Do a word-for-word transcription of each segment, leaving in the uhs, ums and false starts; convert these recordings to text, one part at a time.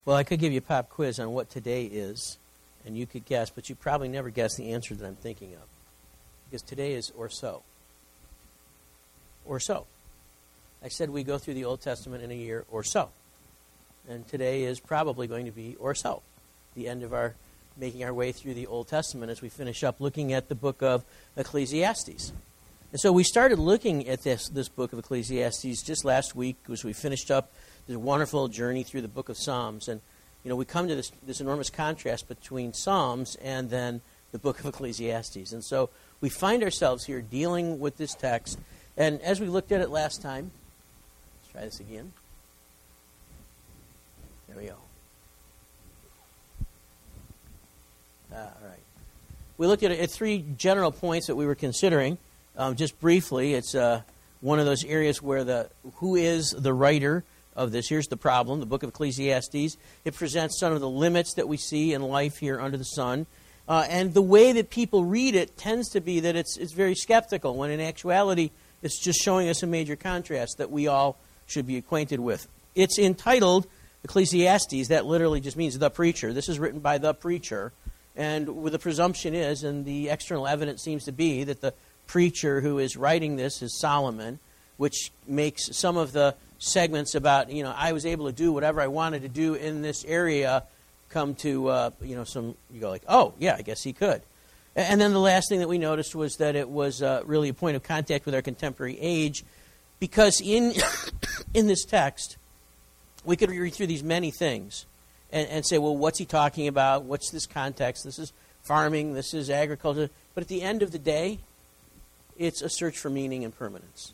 Well, I could give you a pop quiz on what today is, and you could guess, but you probably never guess the answer that I'm thinking of. Because today is or so. Or so. I said we go through the Old Testament in a year or so. And today is probably going to be or so. The end of our making our way through the Old Testament as we finish up looking at the book of Ecclesiastes. And so we started looking at this, this book of Ecclesiastes just last week as we finished up this wonderful journey through the book of Psalms. And, you know, we come to this, this enormous contrast between Psalms and then the book of Ecclesiastes. And so we find ourselves here dealing with this text. And as we looked at it last time, let's try this again. There we go. Ah, all right. We looked at, at three general points that we were considering. Um, just briefly, it's uh, one of those areas where the who is the writer of this. Here's the problem, the book of Ecclesiastes. It presents some of the limits that we see in life here under the sun. Uh, and the way that people read it tends to be that it's it's very skeptical, when in actuality it's just showing us a major contrast that we all should be acquainted with. It's entitled Ecclesiastes. That literally just means the preacher. This is written by the preacher. And the presumption is, and the external evidence seems to be, that the preacher who is writing this is Solomon, which makes some of the segments about, you know, I was able to do whatever I wanted to do in this area come to, uh, you know, some, you go like, oh, yeah, I guess he could. And then the last thing that we noticed was that it was uh, really a point of contact with our contemporary age, because in in this text, we could read through these many things and, and say, well, what's he talking about? What's this context? This is farming. This is agriculture. But at the end of the day, it's a search for meaning and permanence.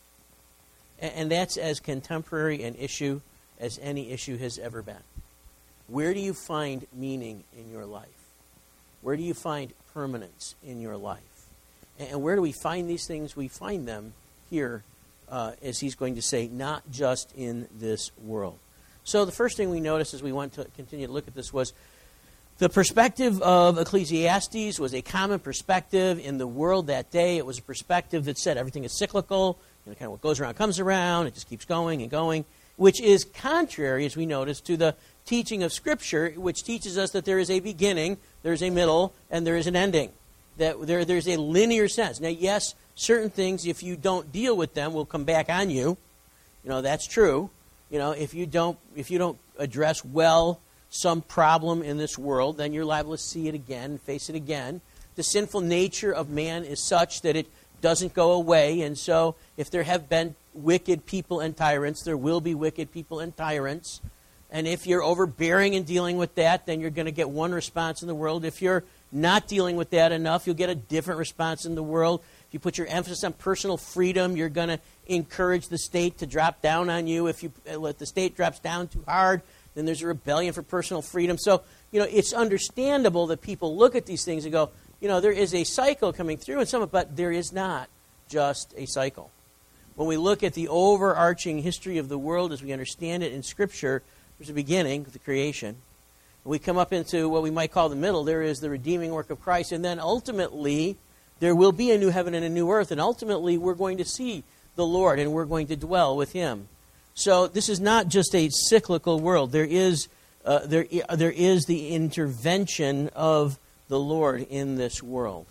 And, and that's as contemporary an issue as any issue has ever been. Where do you find meaning in your life? Where do you find permanence in your life? And where do we find these things? We find them here, uh, as he's going to say, not just in this world. So the first thing we noticed as we went to continue to look at this was the perspective of Ecclesiastes was a common perspective in the world that day. It was a perspective that said everything is cyclical. You know, kind of what goes around comes around. It just keeps going and going, which is contrary, as we noticed, to the teaching of Scripture, which teaches us that there is a beginning, there is a middle, and there is an ending. That there, there's a linear sense. Now, yes, certain things, if you don't deal with them, will come back on you. You know, that's true. You know, if you don't, if you don't address well some problem in this world, then you're liable to see it again, face it again. The sinful nature of man is such that it doesn't go away, and so if there have been wicked people and tyrants, there will be wicked people and tyrants. And if you're overbearing in dealing with that, then you're going to get one response in the world. If you're not dealing with that enough, you'll get a different response in the world. If you put your emphasis on personal freedom, you're going to encourage the state to drop down on you. If you let the state drops down too hard, then there's a rebellion for personal freedom. So, you know, it's understandable that people look at these things and go, you know, there is a cycle coming through in some, but there is not just a cycle. When we look at the overarching history of the world as we understand it in Scripture, there's a beginning with the creation. We come up into what we might call the middle. There is the redeeming work of Christ. And then ultimately, there will be a new heaven and a new earth. And ultimately, we're going to see the Lord and we're going to dwell with Him. So this is not just a cyclical world. There is, uh, there, there is the intervention of the Lord in this world.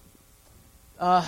Uh,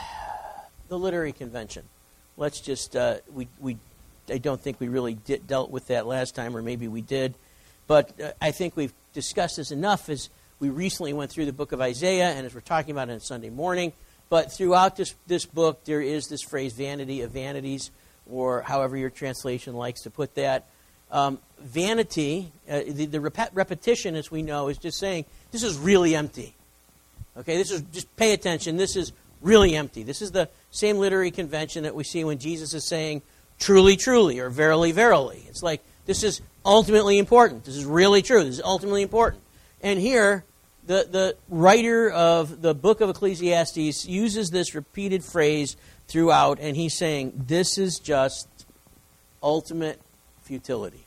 the literary convention. Let's just, uh, we, we, I don't think we really did, dealt with that last time, or maybe we did. But uh, I think we've discussed this enough as we recently went through the book of Isaiah, and as we're talking about it on Sunday morning. But throughout this, this book, there is this phrase, vanity of vanities, or however your translation likes to put that. Um, vanity, uh, the, the rep- repetition, as we know, is just saying, this is really empty. Okay, this is, just pay attention, this is really empty. This is the same literary convention that we see when Jesus is saying, truly, truly, or verily, verily. It's like, this is ultimately important. This is really true. This is ultimately important. And here, the, the writer of the book of Ecclesiastes uses this repeated phrase throughout, and he's saying, this is just ultimate futility.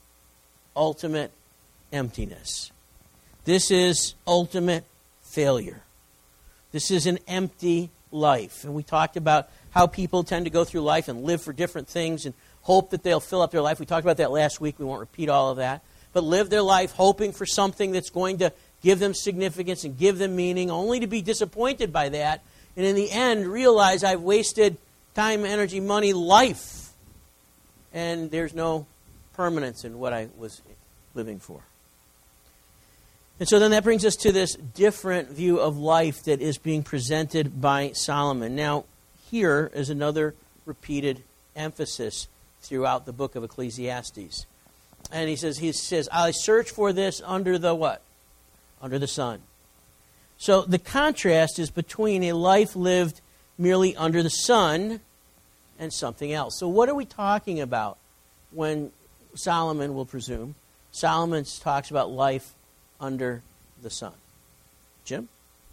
Ultimate emptiness. This is ultimate failure. This is an empty life. And we talked about how people tend to go through life and live for different things and hope that they'll fill up their life. We talked about that last week. We won't repeat all of that. but live their life hoping for something that's going to give them significance and give them meaning, only to be disappointed by that, and in the end realize I've wasted time, energy, money, life, and there's no permanence in what I was living for. And so then that brings us to this different view of life that is being presented by Solomon. Now, here is another repeated emphasis throughout the book of Ecclesiastes. And he says, he says, I search for this under the what? Under the sun. So the contrast is between a life lived merely under the sun and something else. So what are we talking about when Solomon, will presume, Solomon talks about life under the sun? Jim?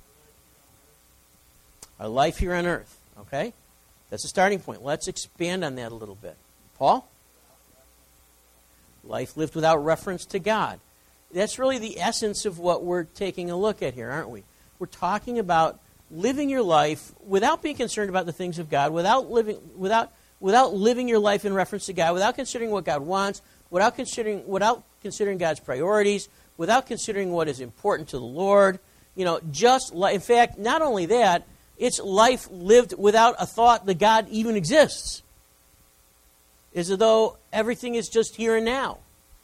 Our life here on earth. Okay? That's a starting point. Let's expand on that a little bit. Paul? Life lived without reference to God. That's really the essence of what we're taking a look at here, aren't we? We're talking about living your life without being concerned about the things of God, without living without without living your life in reference to God, without considering what God wants, without considering without considering God's priorities, without considering what is important to the Lord. You know, just li- in fact, not only that, it's life lived without a thought that God even exists. It's as though everything is just here and now.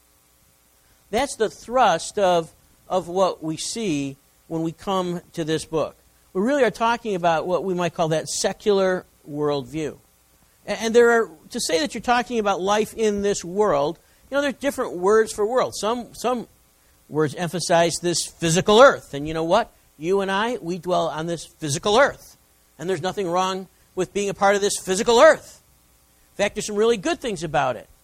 That's the thrust of, of what we see when we come to this book. We really are talking about what we might call that secular worldview. And, and there are, to say that you're talking about life in this world, you know, there's different words for world. Some, some words emphasize this physical earth. And you know what? You and I, we dwell on this physical earth. And there's nothing wrong with being a part of this physical earth. In fact, there's some really good things about it.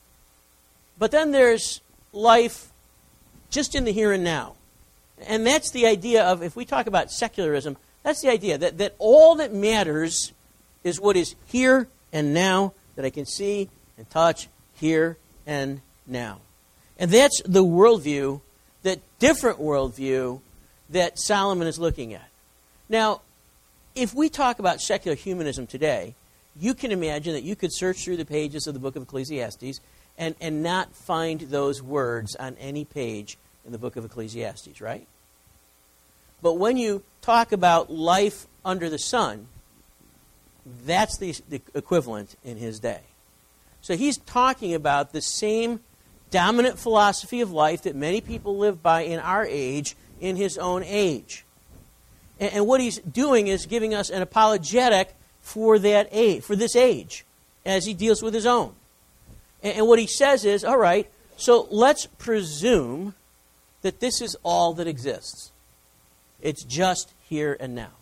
But then there's life just in the here and now. And that's the idea of, if we talk about secularism, that's the idea that, that all that matters is what is here and now, that I can see and touch here and now. And that's the worldview, that different worldview that Solomon is looking at. Now, if we talk about secular humanism today, you can imagine that you could search through the pages of the book of Ecclesiastes and, and not find those words on any page in the book of Ecclesiastes, right? But when you talk about life under the sun, that's the, the equivalent in his day. So he's talking about the same dominant philosophy of life that many people live by in our age, in his own age. And, and what he's doing is giving us an apologetic for that age, for this age, as he deals with his own. And, and what he says is, all right, so let's presume that this is all that exists. It's just here and now.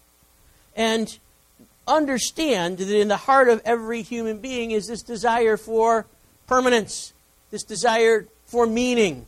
And understand that in the heart of every human being is this desire for permanence, this desire for meaning.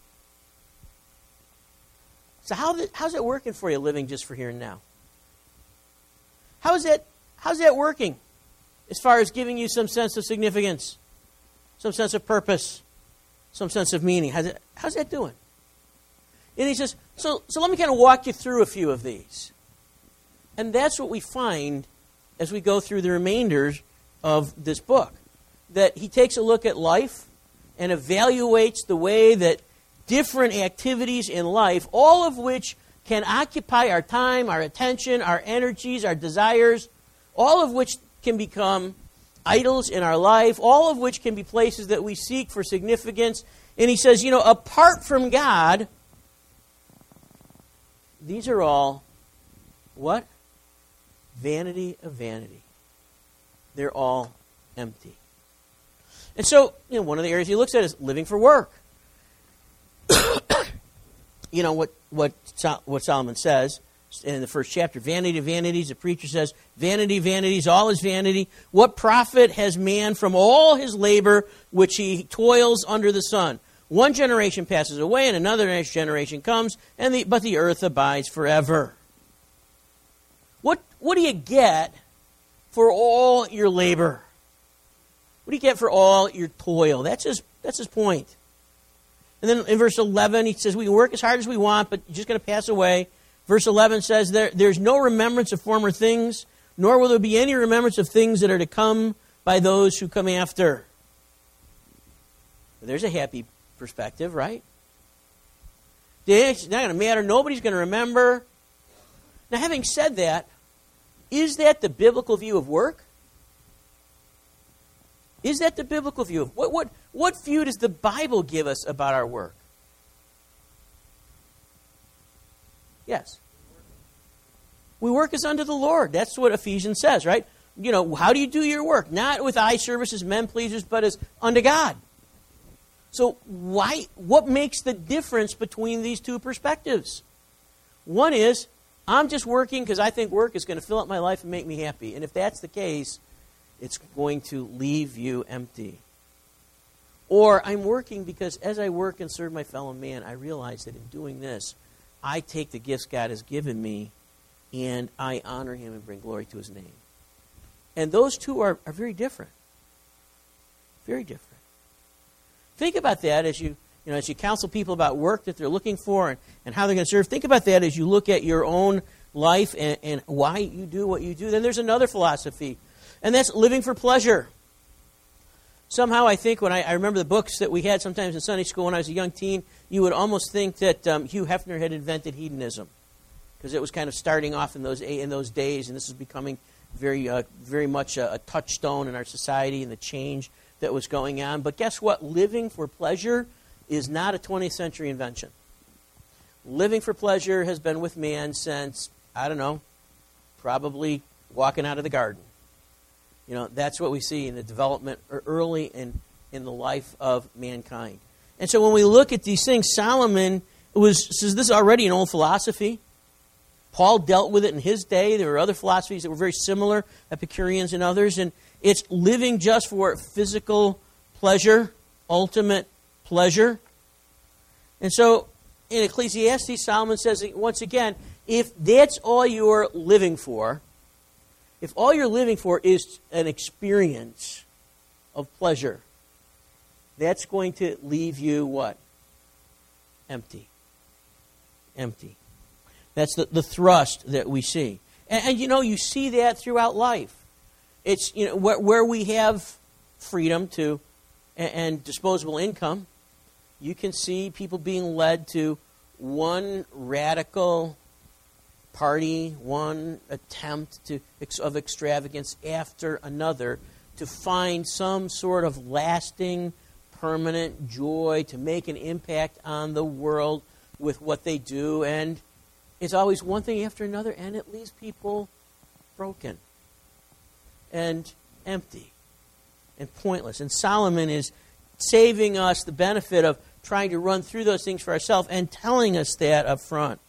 So how th- how's that working for you, living just for here and now? How is that, how's that working as far as giving you some sense of significance, some sense of purpose, some sense of meaning? How's, it, how's that doing? And he says, so, so let me kind of walk you through a few of these. And that's what we find as we go through the remainders of this book. That he takes a look at life and evaluates the way that different activities in life, all of which can occupy our time, our attention, our energies, our desires, all of which can become idols in our life, all of which can be places that we seek for significance. And he says, you know, apart from God, these are all, what? Vanity of vanity. They're all empty. And so, you know, one of the areas he looks at is living for work. You know, what, what, what Solomon says in the first chapter, vanity of vanities, the preacher says, vanity of vanities, all is vanity. What profit has man from all his labor which he toils under the sun? One generation passes away, and another next generation comes, and the, but the earth abides forever. What, what do you get for all your labor? What do you get for all your toil? That's his, that's his point. And then in verse eleven, he says, we can work as hard as we want, but you're just going to pass away. Verse eleven says, there, there's no remembrance of former things, nor will there be any remembrance of things that are to come by those who come after. There's a happy perspective, right? It's not going to matter. Nobody's going to remember. Now, having said that, is that the biblical view of work? Is that the biblical view of what? What, what view does the Bible give us about our work? Yes. We work as unto the Lord. That's what Ephesians says, right? You know, how do you do your work? Not with eye service as men pleasers, but as unto God. So why? What makes the difference between these two perspectives? One is, I'm just working because I think work is going to fill up my life and make me happy. And if that's the case, it's going to leave you empty. Or I'm working because as I work and serve my fellow man, I realize that in doing this, I take the gifts God has given me and I honor Him and bring glory to His name. And those two are, are very different. Very different. Think about that as you, you know, as you counsel people about work that they're looking for and, and how they're going to serve. Think about that as you look at your own life and, and why you do what you do. Then there's another philosophy, and that's living for pleasure. Somehow I think when I, I remember the books that we had sometimes in Sunday school when I was a young teen, you would almost think that um, Hugh Hefner had invented hedonism because it was kind of starting off in those in those days, and this is becoming very uh, very much a, a touchstone in our society and the change that was going on. But guess what? Living for pleasure is not a twentieth century invention. Living for pleasure has been with man since, I don't know, probably walking out of the garden. You know, that's what we see in the development early in, in the life of mankind. And so when we look at these things, Solomon was says this is already an old philosophy. Paul dealt with it in his day. There were other philosophies that were very similar, Epicureans and others, and it's living just for physical pleasure, ultimate pleasure. And so in Ecclesiastes, Solomon says once again, if that's all you're living for, if all you're living for is an experience of pleasure, that's going to leave you what? Empty. Empty. That's the, the thrust that we see. And, and, you know, you see that throughout life. It's, you know, where, where we have freedom to and, and disposable income, you can see people being led to one radical party, one attempt to of extravagance after another to find some sort of lasting, permanent joy, to make an impact on the world with what they do. And it's always one thing after another, and it leaves people broken and empty and pointless. And Solomon is saving us the benefit of trying to run through those things for ourselves and telling us that up front.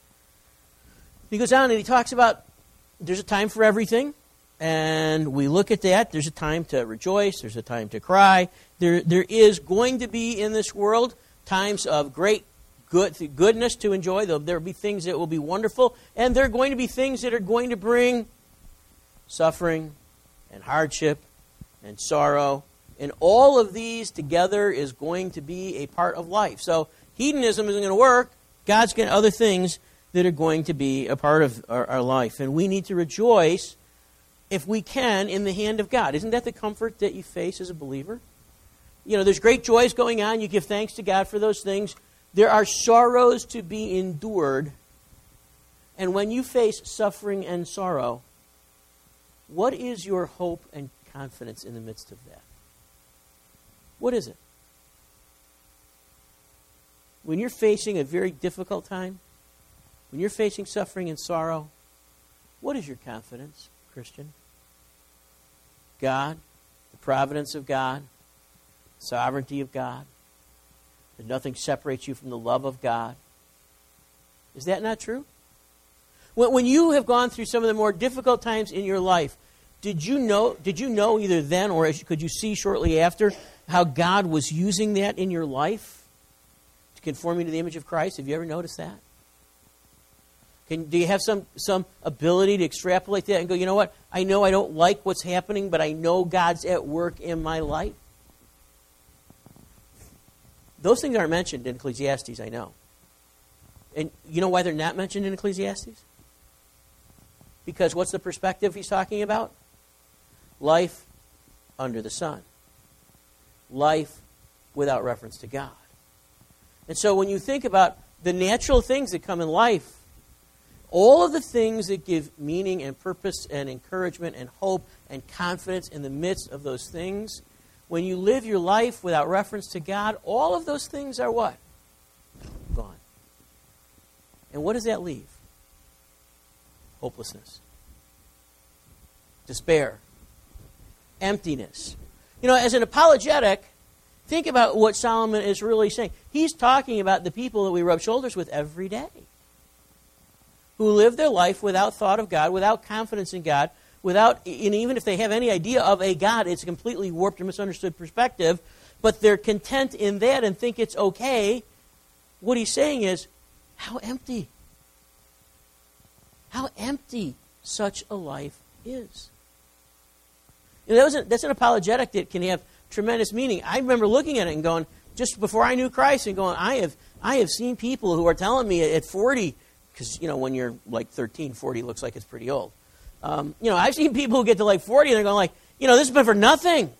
He goes on and he talks about there's a time for everything, and we look at that. There's a time to rejoice. There's a time to cry. There, there is going to be in this world times of great good goodness to enjoy. There will be things that will be wonderful, and there are going to be things that are going to bring suffering and hardship and sorrow. And all of these together is going to be a part of life. So hedonism isn't going to work. God's got other things that are going to be a part of our, our life. And we need to rejoice, if we can, in the hand of God. Isn't that the comfort that you face as a believer? You know, there's great joys going on. You give thanks to God for those things. There are sorrows to be endured. And when you face suffering and sorrow, what is your hope and confidence in the midst of that? What is it? When you're facing a very difficult time, when you're facing suffering and sorrow, what is your confidence, Christian? God, the providence of God, the sovereignty of God, that nothing separates you from the love of God. Is that not true? When, when you have gone through some of the more difficult times in your life, did you know, did you know either then or as, could you see shortly after how God was using that in your life to conform you to the image of Christ? Have you ever noticed that? Can, do you have some, some ability to extrapolate that and go, you know what, I know I don't like what's happening, but I know God's at work in my life? Those things aren't mentioned in Ecclesiastes, I know. And you know why they're not mentioned in Ecclesiastes? Because what's the perspective he's talking about? Life under the sun. Life without reference to God. And so when you think about the natural things that come in life, all of the things that give meaning and purpose and encouragement and hope and confidence in the midst of those things, when you live your life without reference to God, all of those things are what? Gone. And what does that leave? Hopelessness. Despair. Emptiness. You know, as an apologetic, think about what Solomon is really saying. He's talking about the people that we rub shoulders with every day, who live their life without thought of God, without confidence in God, without, and even if they have any idea of a God, it's a completely warped or misunderstood perspective, but they're content in that and think it's okay. What he's saying is, how empty. How empty such a life is. You know, that was a, that's an apologetic that can have tremendous meaning. I remember looking at it and going, just before I knew Christ, and going, I have I have seen people who are telling me at forty, because, you know, when you're like thirteen, forty looks like it's pretty old. Um, you know, I've seen people who get to like forty and they're going like, you know, this has been for nothing.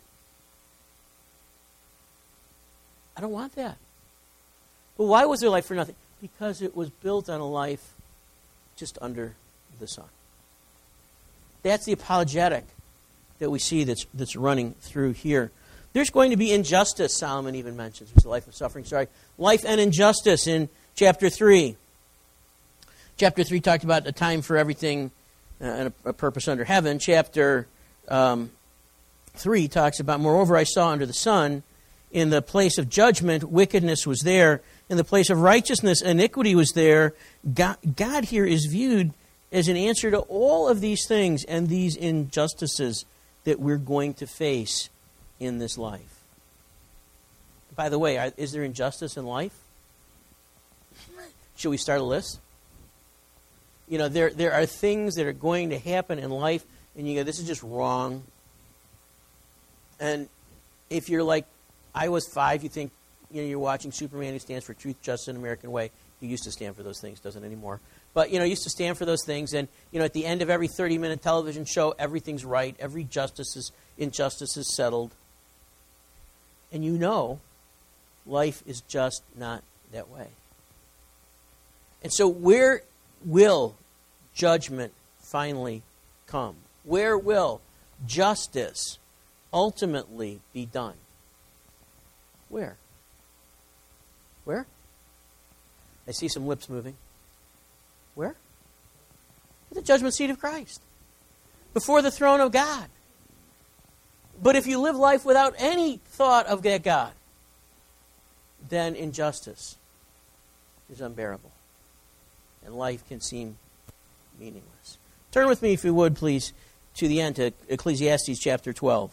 I don't want that. But why was their life for nothing? Because it was built on a life just under the sun. That's the apologetic that we see that's that's running through here. There's going to be injustice, Solomon even mentions. It's a life of suffering, sorry. Life and injustice in chapter three. Chapter three talked about a time for everything uh, and a, a purpose under heaven. Chapter um, three talks about, moreover, I saw under the sun, in the place of judgment, wickedness was there. In the place of righteousness, iniquity was there. God, God here is viewed as an answer to all of these things and these injustices that we're going to face in this life. By the way, is there injustice in life? Should we start a list? You know, there there are things that are going to happen in life, and you go, this is just wrong. And if you're like, I was five, you think, you know, you're watching Superman, who stands for Truth, Justice, and American Way. He used to stand for those things, doesn't anymore. But, you know, used to stand for those things. And, you know, at the end of every thirty-minute television show, everything's right. Every justice is, injustice is settled. And you know, life is just not that way. And so where will judgment finally come? Where will justice ultimately be done? Where? Where? I see some lips moving. Where? At the judgment seat of Christ. Before the throne of God. But if you live life without any thought of that God, then injustice is unbearable. And life can seem meaningless. Turn with me, if you would, please, to the end, to Ecclesiastes chapter twelve.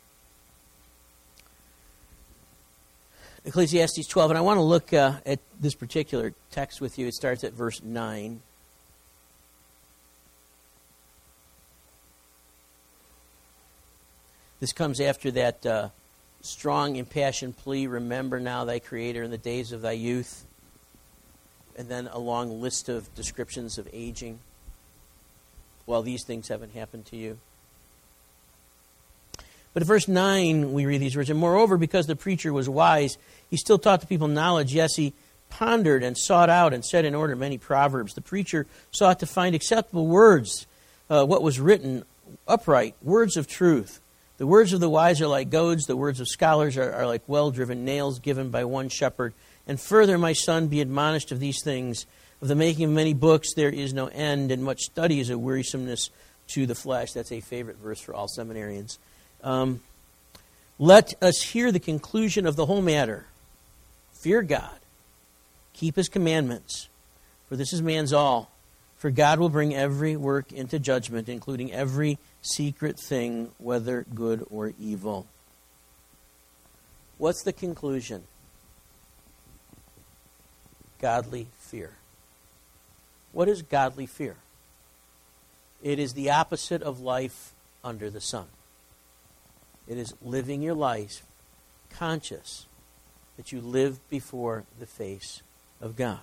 Ecclesiastes twelve, and I want to look uh, at this particular text with you. It starts at verse nine. This comes after that uh, strong, impassioned plea, remember now thy Creator in the days of thy youth. And then a long list of descriptions of aging. Well, these things haven't happened to you. But at verse nine, we read these words, and moreover, because the preacher was wise, he still taught the people knowledge. Yes, he pondered and sought out and set in order many proverbs. The preacher sought to find acceptable words, uh, what was written upright, words of truth. The words of the wise are like goads. The words of scholars are, are like well-driven nails given by one shepherd. And further, my son, be admonished of these things. Of the making of many books there is no end, and much study is a wearisomeness to the flesh. That's a favorite verse for all seminarians. Um, let us hear the conclusion of the whole matter. Fear God. Keep his commandments. For this is man's all. For God will bring every work into judgment, including every secret thing, whether good or evil. What's the conclusion? Godly fear. What is godly fear? It is the opposite of life under the sun. It is living your life conscious that you live before the face of God.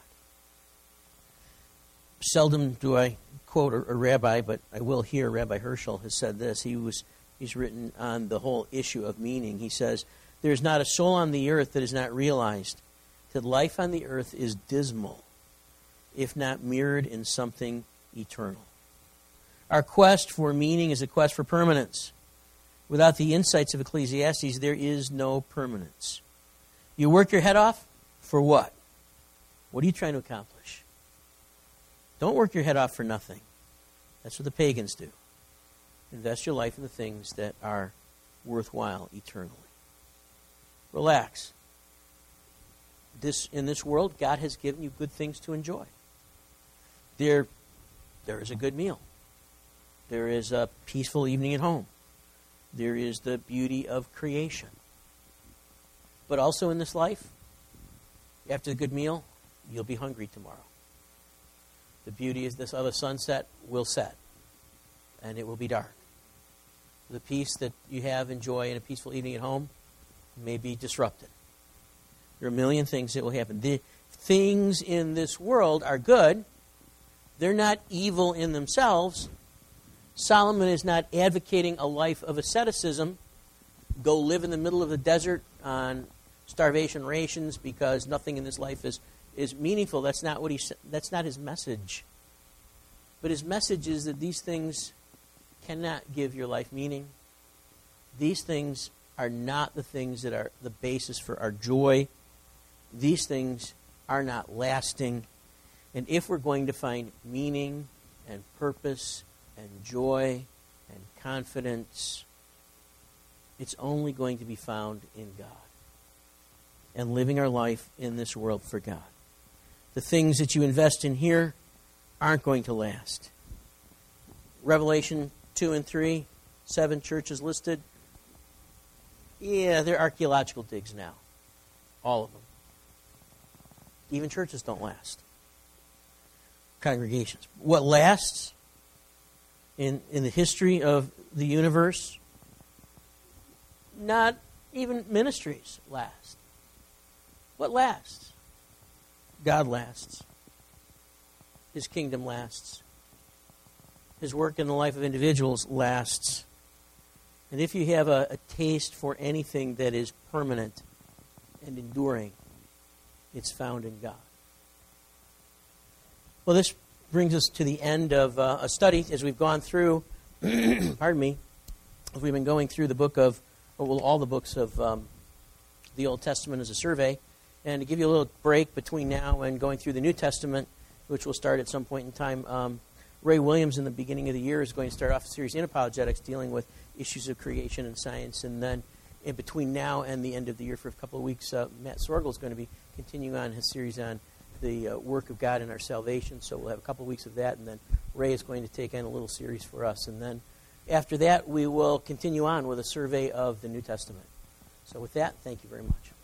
Seldom do I quote a, a rabbi, but I will hear. Rabbi Herschel has said this. He was he's written on the whole issue of meaning. He says, "There is not a soul on the earth that is not realized that life on the earth is dismal, if not mirrored in something eternal. Our quest for meaning is a quest for permanence. Without the insights of Ecclesiastes, there is no permanence. You work your head off for what? What are you trying to accomplish? Don't work your head off for nothing. That's what the pagans do. Invest your life in the things that are worthwhile eternally. Relax. This, in this world, God has given you good things to enjoy. There, there is a good meal. There is a peaceful evening at home. There is the beauty of creation. But also in this life, after the good meal, you'll be hungry tomorrow. The beauty is this other sunset will set, and it will be dark. The peace that you have and joy in a peaceful evening at home may be disrupted. There are a million things that will happen. The things in this world are good. They're not evil in themselves. Solomon is not advocating a life of asceticism. Go live in the middle of the desert on starvation rations because nothing in this life is, is meaningful. That's not what he. That's not his message. But his message is that these things cannot give your life meaning. These things are not the things that are the basis for our joy. These things are not lasting. And if we're going to find meaning and purpose and joy and confidence, it's only going to be found in God and living our life in this world for God. The things that you invest in here aren't going to last. Revelation two and three, seven churches listed. Yeah, they're archaeological digs now. All of them. Even churches don't last. Congregations. What lasts in, in the history of the universe? Not even ministries last. What lasts? God lasts. His kingdom lasts. His work in the life of individuals lasts. And if you have a, a taste for anything that is permanent and enduring, it's found in God. Well, this brings us to the end of uh, a study as we've gone through, pardon me, as we've been going through the book of, well, all the books of um, the Old Testament as a survey. And to give you a little break between now and going through the New Testament, which will start at some point in time, um, Ray Williams in the beginning of the year is going to start off a series in apologetics dealing with issues of creation and science. And then in between now and the end of the year for a couple of weeks, uh, Matt Sorgel is going to be continuing on his series on the uh, work of God in our salvation. So we'll have a couple of weeks of that. And then Ray is going to take on a little series for us. And then after that, we will continue on with a survey of the New Testament. So with that, thank you very much.